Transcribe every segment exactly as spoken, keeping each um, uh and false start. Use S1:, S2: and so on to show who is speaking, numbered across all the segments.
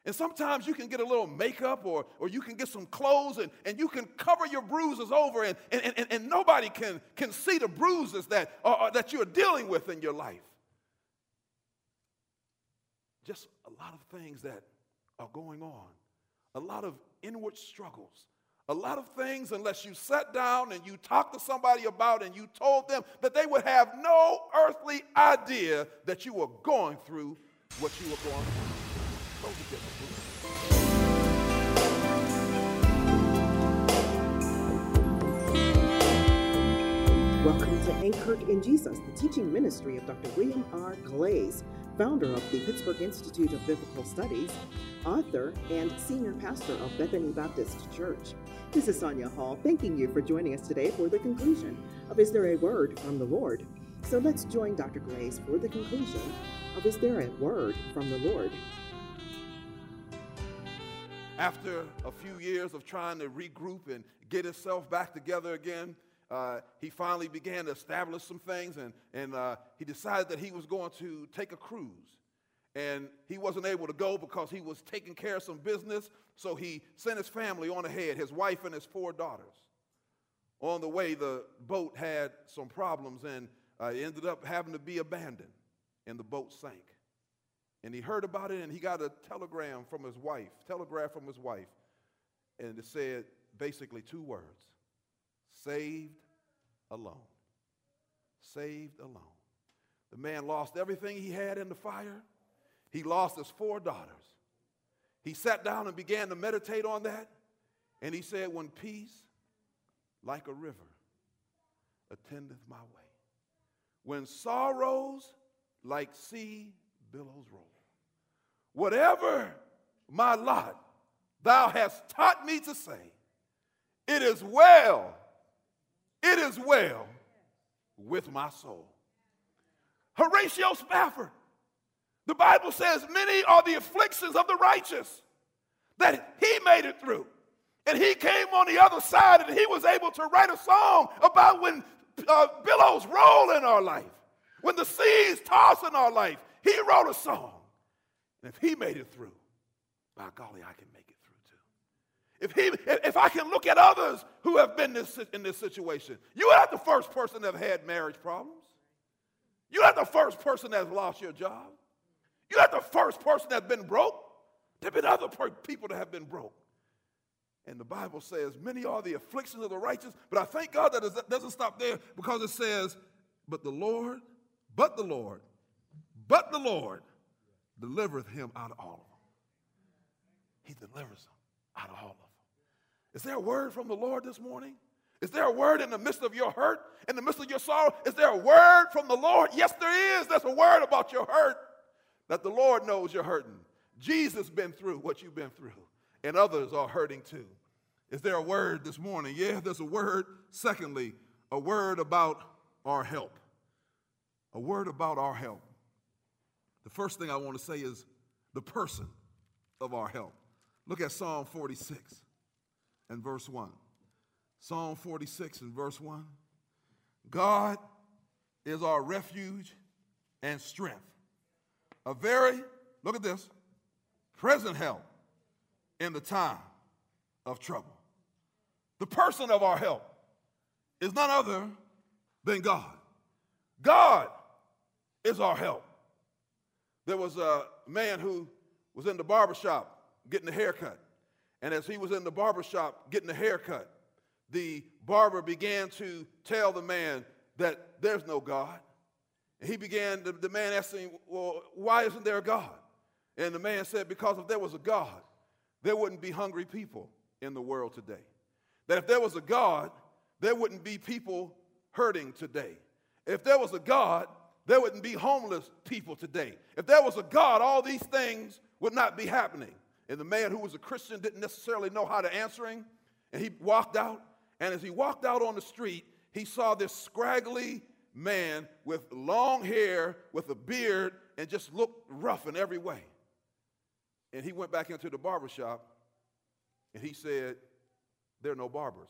S1: And sometimes you can get a little makeup or, or you can get some clothes and, and you can cover your bruises over and, and, and, and nobody can, can see the bruises that, uh, that you're dealing with in your life. Just a lot of things that are going on, a lot of inward struggles, a lot of things unless you sat down and you talked to somebody about and you told them that they would have no earthly idea that you were going through what you were going through. Those are different.
S2: Welcome to Anchored in Jesus, the teaching ministry of Doctor William R. Glaze, founder of the Pittsburgh Institute of Biblical Studies, author, and senior pastor of Bethany Baptist Church. This is Sonia Hall, thanking you for joining us today for the conclusion of Is There a Word from the Lord? So let's join Doctor Glaze for the conclusion of Is There a Word from the Lord?
S1: After a few years of trying to regroup and get himself back together again, Uh, he finally began to establish some things, and, and uh, he decided that he was going to take a cruise. And he wasn't able to go because he was taking care of some business, so he sent his family on ahead, his wife and his four daughters. On the way, the boat had some problems, and uh, it ended up having to be abandoned, and the boat sank. And he heard about it, and he got a telegram from his wife, telegraph from his wife, and it said basically two words: saved alone. Saved alone. The man lost everything he had in the fire. He lost his four daughters. He sat down and began to meditate on that, and he said, when peace, like a river, attendeth my way, when sorrows, like sea billows roll, whatever my lot thou hast taught me to say, it is well, it is well with my soul. Horatio Spafford, the Bible says many are the afflictions of the righteous, that he made it through. And he came on the other side and he was able to write a song about when uh, billows roll in our life, when the seas toss in our life. He wrote a song. And if he made it through, by golly, I can make it through too. If he, if I can look at others who have been this, in this situation, you're not the first person that have had marriage problems. You're not the first person that's lost your job. You're not the first person that's been broke. There have been other per- people that have been broke. And the Bible says, many are the afflictions of the righteous, but I thank God that it doesn't stop there, because it says, but the Lord, but the Lord, but the Lord delivereth him out of all of them. He delivers them out of all of them. Is there a word from the Lord this morning? Is there a word in the midst of your hurt, in the midst of your sorrow? Is there a word from the Lord? Yes, there is. There's a word about your hurt, that the Lord knows you're hurting. Jesus been through what you've been through, and others are hurting too. Is there a word this morning? Yeah, there's a word. Secondly, a word about our help. A word about our help. The first thing I want to say is the person of our help. Look at Psalm forty-six and verse one. Psalm forty-six and verse one. God is our refuge and strength, a very, look at this, present help in the time of trouble. The person of our help is none other than God. God is our help. There was a man who was in the barbershop getting a haircut. And as he was in the barbershop getting a haircut, the barber began to tell the man that there's no God. And he began, the, the man asked him, well, why isn't there a God? And the man said, because if there was a God, there wouldn't be hungry people in the world today. That if there was a God, there wouldn't be people hurting today. If there was a God, there wouldn't be homeless people today. If there was a God, all these things would not be happening. And the man who was a Christian didn't necessarily know how to answer him. And he walked out. And as he walked out on the street, he saw this scraggly man with long hair, with a beard, and just looked rough in every way. And he went back into the barbershop, and he said, there are no barbers.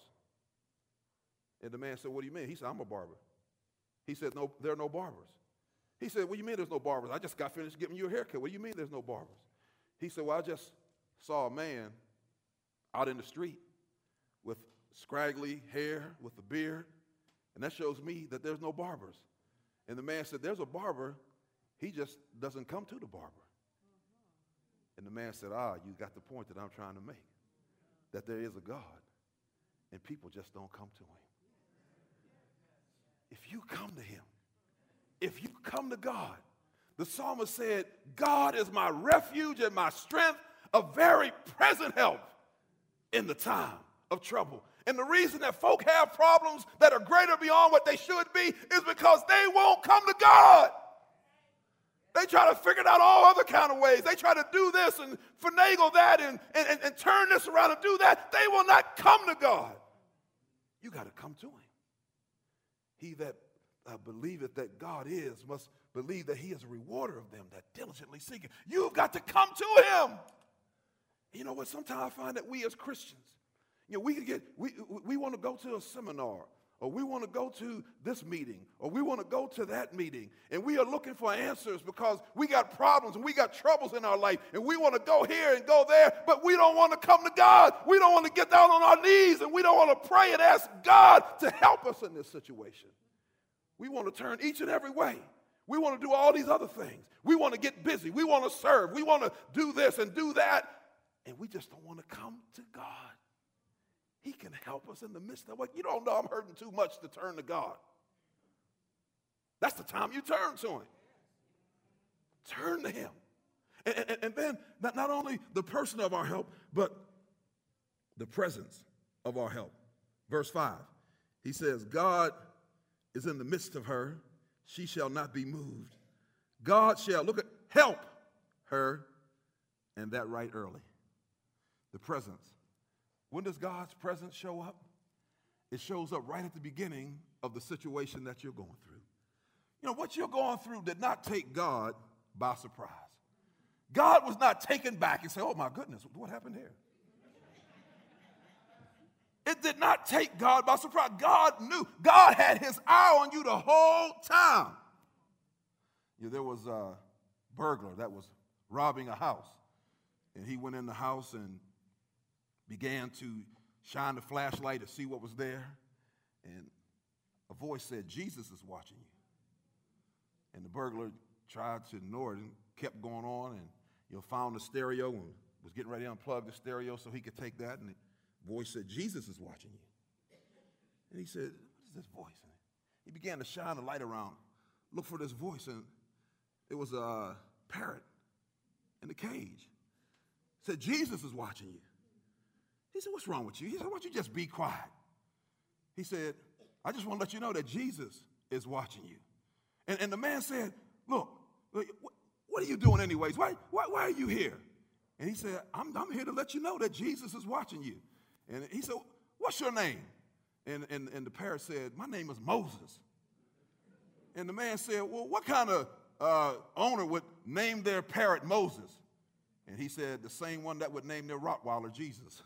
S1: And the man said, what do you mean? He said, I'm a barber. He said, no, there are no barbers. He said, what do you mean there's no barbers? I just got finished giving you a haircut. What do you mean there's no barbers? He said, well, I just saw a man out in the street with scraggly hair, with a beard, and that shows me that there's no barbers. And the man said, there's a barber, he just doesn't come to the barber. And the man said, ah, you got the point that I'm trying to make, that there is a God, and people just don't come to him. If you come to him, if you come to God, the psalmist said, God is my refuge and my strength, a very present help in the time of trouble. And the reason that folk have problems that are greater beyond what they should be is because they won't come to God. They try to figure it out all other kind of ways. They try to do this and finagle that and, and, and turn this around and do that. They will not come to God. You got to come to him. He that uh, believeth that God is must believe that he is a rewarder of them that diligently seek him. You've got to come to him. You know what? Sometimes I find that we as Christians, you know, we can get, we, we want to go to a seminar, or we want to go to this meeting, or we want to go to that meeting, and we are looking for answers because we got problems and we got troubles in our life, and we want to go here and go there, but we don't want to come to God. We don't want to get down on our knees, and we don't want to pray and ask God to help us in this situation. We want to turn each and every way. We want to do all these other things. We want to get busy. We want to serve. We want to do this and do that, and we just don't want to come to God. He can help us in the midst of what you don't know. I'm hurting too much to turn to God. That's the time you turn to him. Turn to him. And, and, and then not, not only the person of our help, but the presence of our help. Verse five, he says, God is in the midst of her. She shall not be moved. God shall, look at, help her, and that right early. The presence. When does God's presence show up? It shows up right at the beginning of the situation that you're going through. You know, what you're going through did not take God by surprise. God was not taken back and say, oh my goodness, what happened here? It did not take God by surprise. God knew. God had his eye on you the whole time. You know, there was a burglar that was robbing a house, and he went in the house and began to shine the flashlight to see what was there, and a voice said, Jesus is watching you. And the burglar tried to ignore it and kept going on, and you know, found the stereo and was getting ready to unplug the stereo so he could take that, and the voice said, Jesus is watching you. And he said, what is this voice? And he began to shine the light around, look for this voice, and it was a parrot in the cage. It said, Jesus is watching you. He said, what's wrong with you? He said, why don't you just be quiet? He said, I just want to let you know that Jesus is watching you. And, and the man said, look, what, what are you doing anyways? Why, why, why are you here? And he said, I'm, I'm here to let you know that Jesus is watching you. And he said, what's your name? And, and, and the parrot said, my name is Moses. And the man said, well, what kind of uh, owner would name their parrot Moses? And he said, the same one that would name their Rottweiler Jesus.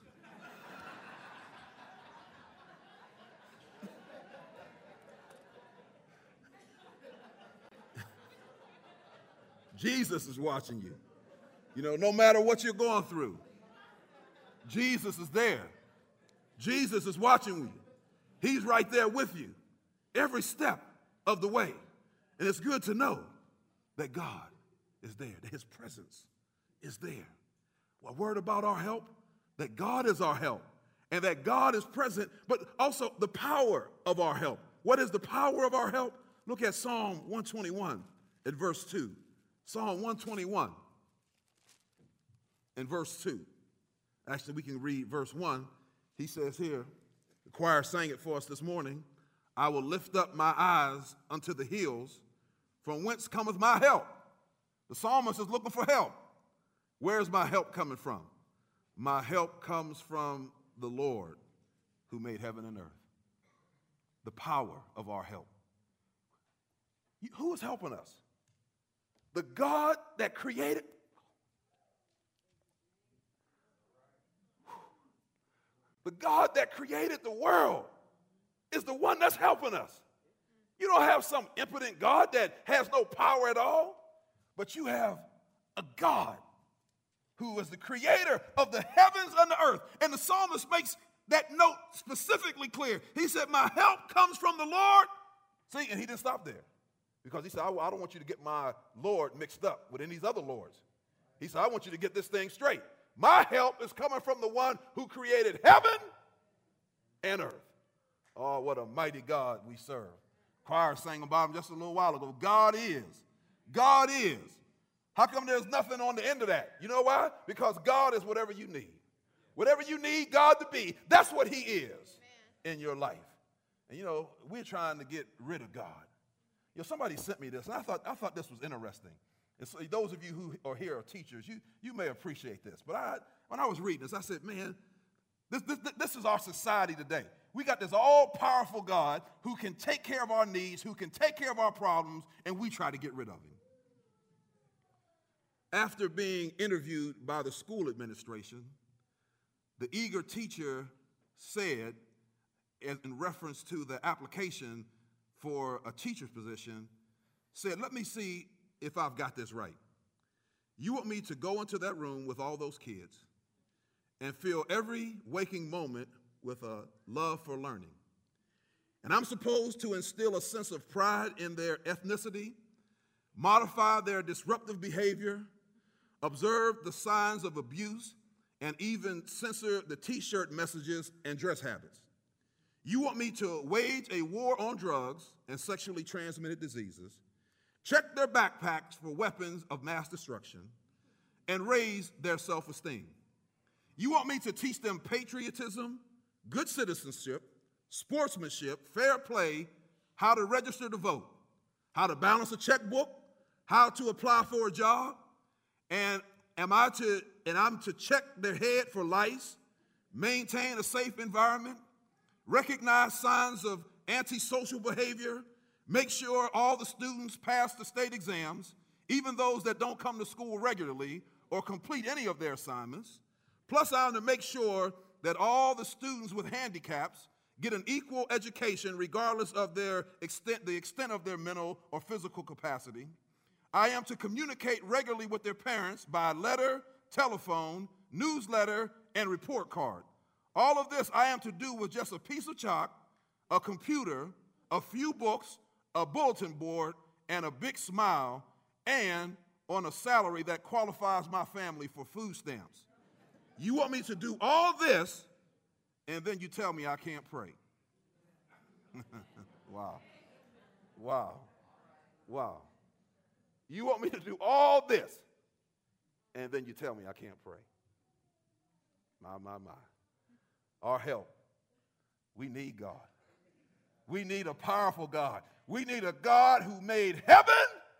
S1: Jesus is watching you. You know, no matter what you're going through, Jesus is there. Jesus is watching you. He's right there with you every step of the way. And it's good to know that God is there, that his presence is there. A word about our help, that God is our help and that God is present, but also the power of our help. What is the power of our help? Look at Psalm one twenty-one at verse two. Psalm one twenty-one and verse two. Actually, we can read verse one. He says here, the choir sang it for us this morning, I will lift up my eyes unto the hills, from whence cometh my help. The psalmist is looking for help. Where's my help coming from? My help comes from the Lord who made heaven and earth. The power of our help. Who is helping us? The God that created. The God that created the world is the one that's helping us. You don't have some impotent God that has no power at all, but you have a God who is the creator of the heavens and the earth. And the psalmist makes that note specifically clear. He said, my help comes from the Lord. See, and he didn't stop there. Because he said, I, I don't want you to get my Lord mixed up with any of these other lords. He said, I want you to get this thing straight. My help is coming from the one who created heaven and earth. Oh, what a mighty God we serve. Choir sang about him just a little while ago. God is. God is. How come there's nothing on the end of that? You know why? Because God is whatever you need. Whatever you need God to be, that's what he is in your life. And you know, we're trying to get rid of God. You know, somebody sent me this, and I thought, I thought this was interesting. And so those of you who are here are teachers, you, you may appreciate this. But I, when I was reading this, I said, man, this, this, this is our society today. We got this all-powerful God who can take care of our needs, who can take care of our problems, and we try to get rid of him. After being interviewed by the school administration, the eager teacher said, in reference to the application for a teacher's position, said, let me see if I've got this right. You want me to go into that room with all those kids and fill every waking moment with a love for learning. And I'm supposed to instill a sense of pride in their ethnicity, modify their disruptive behavior, observe the signs of abuse, and even censor the T-shirt messages and dress habits. You want me to wage a war on drugs and sexually transmitted diseases, check their backpacks for weapons of mass destruction, and raise their self-esteem. You want me to teach them patriotism, good citizenship, sportsmanship, fair play, how to register to vote, how to balance a checkbook, how to apply for a job, and am I to and I'm to check their head for lice, maintain a safe environment, recognize signs of antisocial behavior, make sure all the students pass the state exams, even those that don't come to school regularly or complete any of their assignments. Plus, I'm to make sure that all the students with handicaps get an equal education regardless of their extent, the extent of their mental or physical capacity. I am to communicate regularly with their parents by letter, telephone, newsletter, and report card. All of this I am to do with just a piece of chalk, a computer, a few books, a bulletin board, and a big smile, and on a salary that qualifies my family for food stamps. You want me to do all this, and then you tell me I can't pray. Wow. Wow. Wow. You want me to do all this, and then you tell me I can't pray. My, my, my. Our help. We need God. We need a powerful God. We need a God who made heaven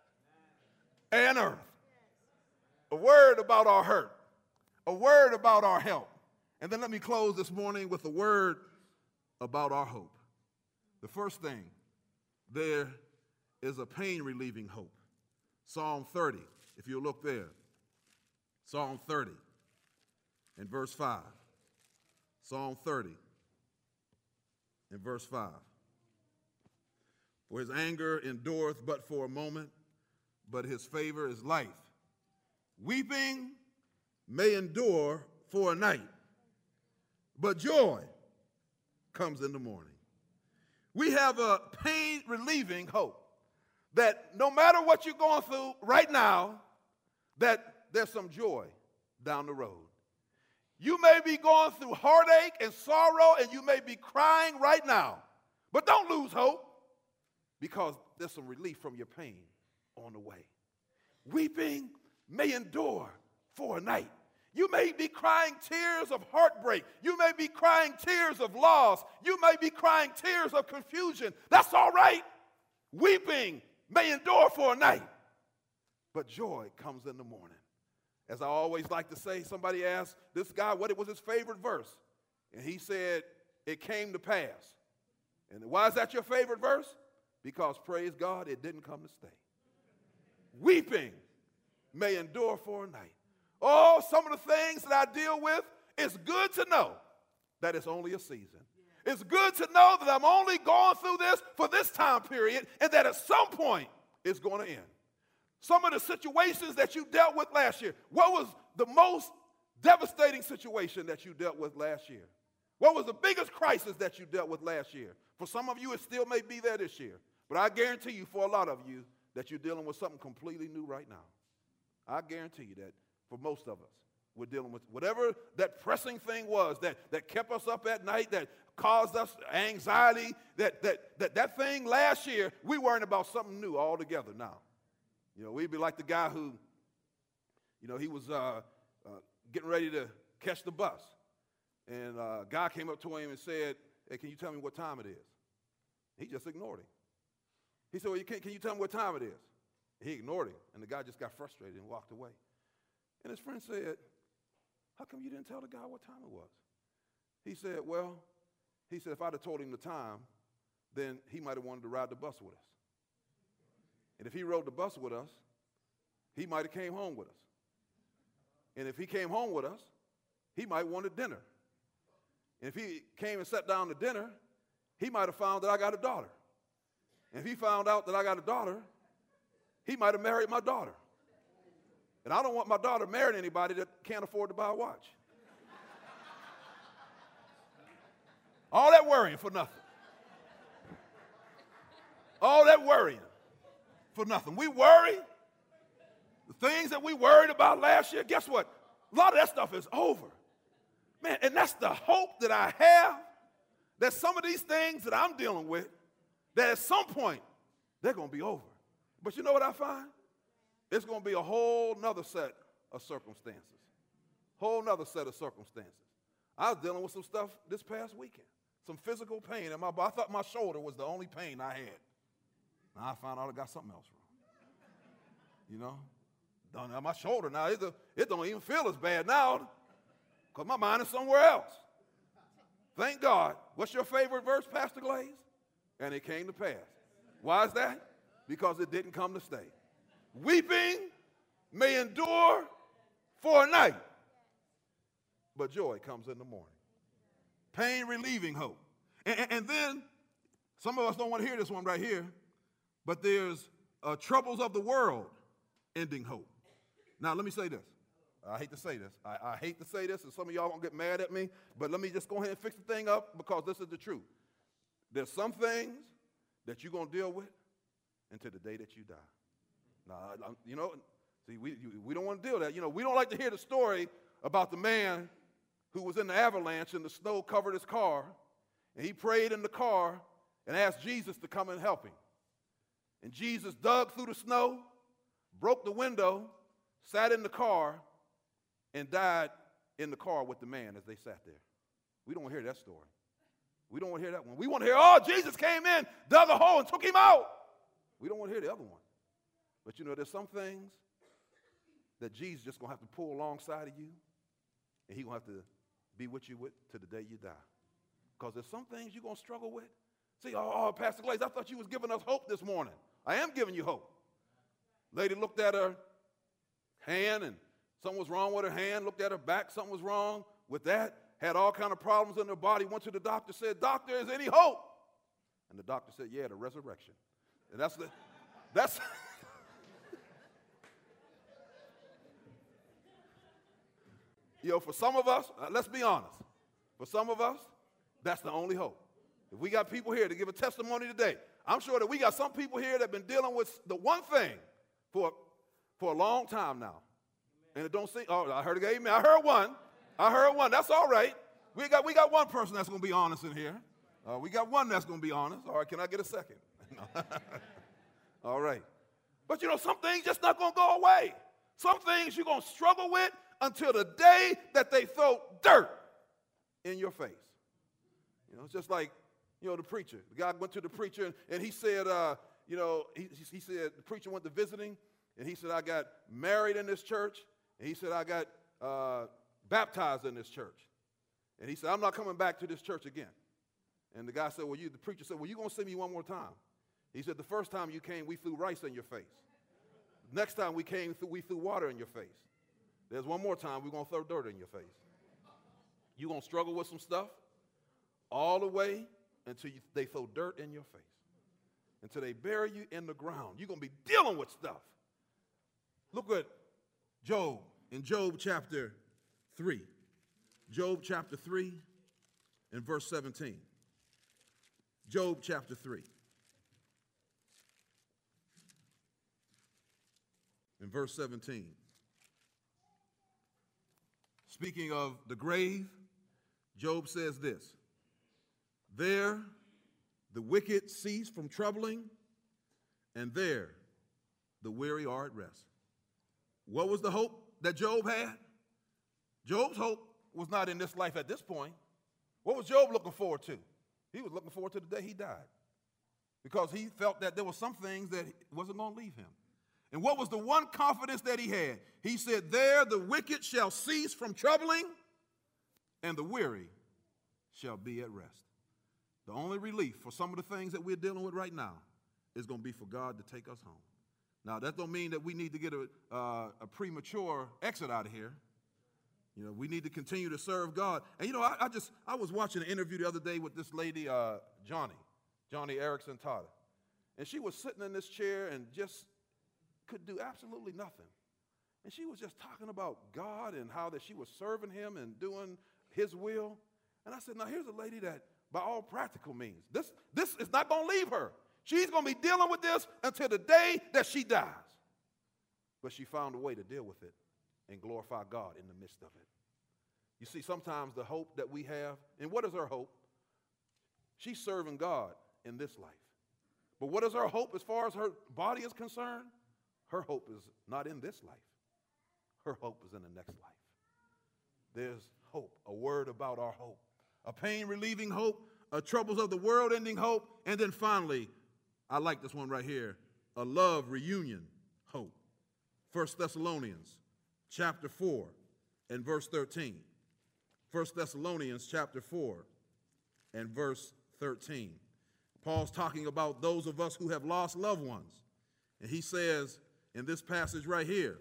S1: and earth. A word about our hurt. A word about our help. And then let me close this morning with a word about our hope. The first thing, there is a pain-relieving hope. Psalm thirty, if you look there. Psalm thirty and verse five. Psalm thirty and verse five. For his anger endureth but for a moment, but his favor is life. Weeping may endure for a night, but joy comes in the morning. We have a pain-relieving hope that no matter what you're going through right now, that there's some joy down the road. You may be going through heartache and sorrow, and you may be crying right now, but don't lose hope, because there's some relief from your pain on the way. Weeping may endure for a night. You may be crying tears of heartbreak. You may be crying tears of loss. You may be crying tears of confusion. That's all right. Weeping may endure for a night, but joy comes in the morning. As I always like to say, somebody asked this guy what it was his favorite verse, and he said, it came to pass. And why is that your favorite verse? Because, praise God, it didn't come to stay. Weeping may endure for a night. Oh, some of the things that I deal with, it's good to know that it's only a season. It's good to know that I'm only going through this for this time period, and that at some point it's going to end. some of the situations that you dealt with last year. What was the most devastating situation that you dealt with last year? What was the biggest crisis that you dealt with last year? For some of you, it still may be there this year. But I guarantee you, for a lot of you, that you're dealing with something completely new right now. I guarantee you that for most of us, we're dealing with whatever that pressing thing was that, that kept us up at night, that caused us anxiety, that, that, that, that thing last year, we worrying about something new altogether now. You know, we'd be like the guy who, you know, he was uh, uh, getting ready to catch the bus. And uh, a guy came up to him and said, hey, can you tell me what time it is? He just ignored him. He said, well, you can, can you tell me what time it is? He ignored him, and the guy just got frustrated and walked away. And his friend said, how come you didn't tell the guy what time it was? He said, well, he said, if I'd have told him the time, then he might have wanted to ride the bus with us. And if he rode the bus with us, he might have came home with us. And if he came home with us, he might wanted dinner. And if he came and sat down to dinner, he might have found that I got a daughter. And if he found out that I got a daughter, he might have married my daughter. And I don't want my daughter marrying anybody that can't afford to buy a watch. All that worrying for nothing. All that worrying for nothing. We worry. The things that we worried about last year, guess what? A lot of that stuff is over. Man, and that's the hope that I have, that some of these things that I'm dealing with, that at some point, they're going to be over. But you know what I find? It's going to be a whole nother set of circumstances. Whole nother set of circumstances. I was dealing with some stuff this past weekend. Some physical pain in my body. I thought my shoulder was the only pain I had. Now I found out I got something else wrong. You know? Don't have my shoulder now. It, it don't even feel as bad now because my mind is somewhere else. Thank God. What's your favorite verse, Pastor Glaze? And it came to pass. Why is that? Because it didn't come to stay. Weeping may endure for a night, but joy comes in the morning. Pain relieving hope. And, and, and then, some of us don't want to hear this one right here, but there's uh, troubles of the world ending hope. Now, let me say this. I hate to say this. I, I hate to say this, and some of y'all won't get mad at me, but let me just go ahead and fix the thing up because this is the truth. There's some things that you're going to deal with until the day that you die. Now, you know, see, we, we don't want to deal with that. You know, we don't like to hear the story about the man who was in the avalanche and the snow covered his car, and he prayed in the car and asked Jesus to come and help him. And Jesus dug through the snow, broke the window, sat in the car, and died in the car with the man as they sat there. We don't want to hear that story. We don't want to hear that one. We want to hear, oh, Jesus came in, dug a hole, and took him out. We don't want to hear the other one. But, you know, there's some things that Jesus just going to have to pull alongside of you, and he's going to have to be with you with to the day you die. Because there's some things you're going to struggle with. See, oh, oh, Pastor Glaze, I thought you was giving us hope this morning. I am giving you hope. Lady looked at her hand, and something was wrong with her hand. Looked at her back, something was wrong with that. Had all kind of problems in her body. Went to the doctor, said, doctor, is any hope? And the doctor said, yeah, the resurrection. And that's the, that's... You know, for some of us, uh, let's be honest, for some of us, that's the only hope. If we got people here to give a testimony today, I'm sure that we got some people here that have been dealing with the one thing for, for a long time now. And it don't seem, oh, I heard a amen. I heard one. I heard one. That's all right. We got, we got one person that's going to be honest in here. Uh, we got one that's going to be honest. All right, can I get a second? All right. But, you know, some things just not going to go away. Some things you're going to struggle with until the day that they throw dirt in your face. You know, it's just like, you know, the preacher. The guy went to the preacher, and, and he said, uh, you know, he, he said, the preacher went to visiting, and he said, I got married in this church, and he said, I got uh, baptized in this church. And he said, I'm not coming back to this church again. And the guy said, well, you, the preacher said, well, you're going to see me one more time. He said, the first time you came, we threw rice in your face. Next time we came, we threw water in your face. There's one more time we're going to throw dirt in your face. You're going to struggle with some stuff all the way until you, they throw dirt in your face, until they bury you in the ground. You're going to be dealing with stuff Look at Job in Job chapter three. Job chapter three and verse seventeen. Job chapter three. In verse seventeen. Speaking of the grave, Job says this: there the wicked cease from troubling, and there the weary are at rest. What was the hope that Job had? Job's hope was not in this life at this point. What was Job looking forward to? He was looking forward to the day he died, because he felt that there were some things that wasn't going to leave him. And what was the one confidence that he had? He said, there the wicked shall cease from troubling, and the weary shall be at rest. The only relief for some of the things that we're dealing with right now is going to be for God to take us home. Now, that don't mean that we need to get a, uh, a premature exit out of here. You know, we need to continue to serve God. And, you know, I, I just, I was watching an interview the other day with this lady, uh, Johnny, Johnny Erickson Tata. And she was sitting in this chair and just could do absolutely nothing. And she was just talking about God and how that she was serving him and doing his will. And I said, now here's a lady that by all practical means, this, this is not going to leave her. She's going to be dealing with this until the day that she dies. But she found a way to deal with it and glorify God in the midst of it. You see, sometimes the hope that we have, and what is her hope? She's serving God in this life. But what is her hope as far as her body is concerned? Her hope is not in this life. Her hope is in the next life. There's hope, a word about our hope, a pain-relieving hope, a troubles of the world-ending hope, and then finally, I like this one right here, a love reunion hope. First Thessalonians chapter four and verse thirteen. First Thessalonians chapter four and verse thirteen. Paul's talking about those of us who have lost loved ones. And he says in this passage right here,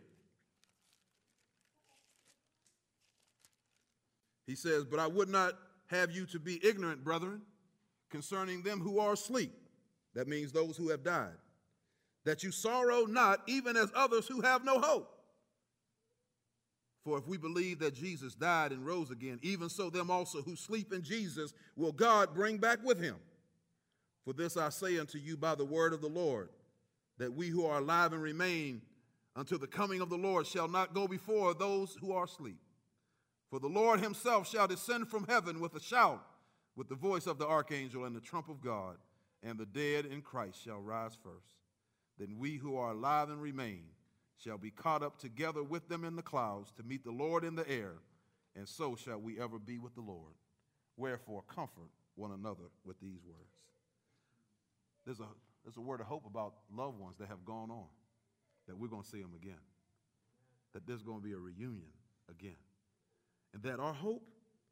S1: he says, but I would not have you to be ignorant, brethren, concerning them who are asleep. That means those who have died. That you sorrow not, even as others who have no hope. For if we believe that Jesus died and rose again, even so them also who sleep in Jesus will God bring back with him. For this I say unto you by the word of the Lord, that we who are alive and remain until the coming of the Lord shall not go before those who are asleep. For the Lord himself shall descend from heaven with a shout, with the voice of the archangel and the trump of God, and the dead in Christ shall rise first. Then we who are alive and remain shall be caught up together with them in the clouds to meet the Lord in the air, and so shall we ever be with the Lord. Wherefore comfort one another with these words. There's a, there's a word of hope about loved ones that have gone on, that we're going to see them again, that there's going to be a reunion again, and that our hope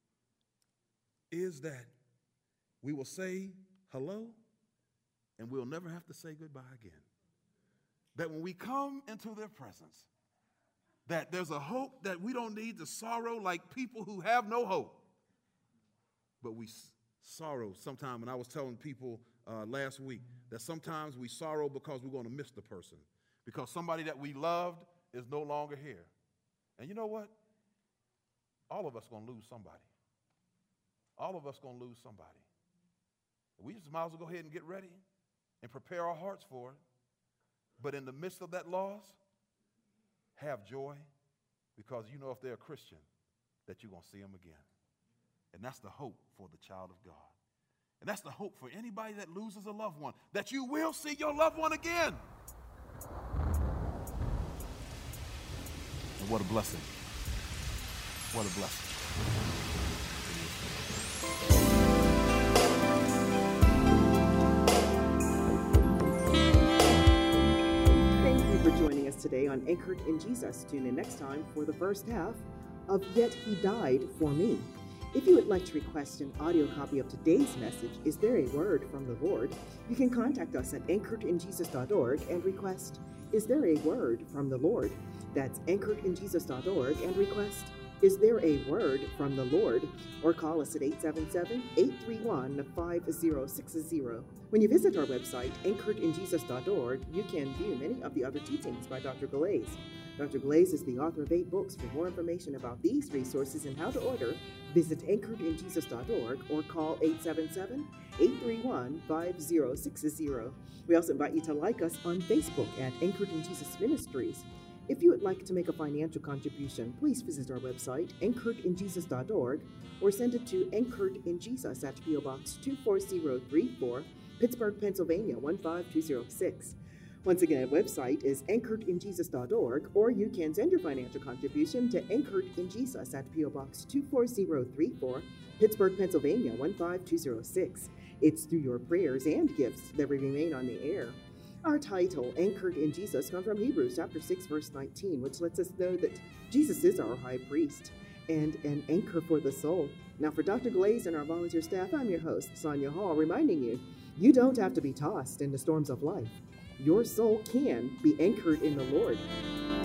S1: is that we will say hello and we'll never have to say goodbye again. That when we come into their presence, that there's a hope that we don't need to sorrow like people who have no hope. But we s- sorrow sometimes, and I was telling people uh, last week that sometimes we sorrow because we're going to miss the person, because somebody that we loved is no longer here. And you know what? All of us going to lose somebody. All of us going to lose somebody. We just might as well go ahead and get ready and prepare our hearts for it. But in the midst of that loss, have joy, because you know if they're a Christian, that you're going to see them again. And that's the hope for the child of God. And that's the hope for anybody that loses a loved one, that you will see your loved one again. And what a blessing. What a blessing.
S2: For joining us today on Anchored in Jesus. Tune in next time for the first half of Yet He Died for Me. If you would like to request an audio copy of today's message, Is There a Word from the Lord? You can contact us at anchored in jesus dot org and request, Is There a Word from the Lord? That's anchored in jesus dot org and request, Is There a Word from the Lord? Or call us at eight seven seven, eight three one, five zero six zero. When you visit our website, anchored in jesus dot org, you can view many of the other teachings by Doctor Galais. Doctor Glaze is the author of eight books. For more information about these resources and how to order, visit anchored in jesus dot org or call eight seven seven, eight three one, five zero six zero. We also invite you to like us on Facebook at Anchored in Jesus Ministries. If you would like to make a financial contribution, please visit our website, anchored in jesus dot org, or send it to Anchored in Jesus at P O Box two four zero three four, Pittsburgh, Pennsylvania one five two zero six. Once again, our website is anchored in jesus dot org, or you can send your financial contribution to Anchored in Jesus at P O Box two four zero three four, Pittsburgh, Pennsylvania one five two zero six. It's through your prayers and gifts that we remain on the air. Our title, Anchored in Jesus, comes from Hebrews chapter six, verse nineteen, which lets us know that Jesus is our high priest and an anchor for the soul. Now, for Doctor Glaze and our volunteer staff, I'm your host, Sonia Hall, reminding you, you don't have to be tossed in the storms of life. Your soul can be anchored in the Lord.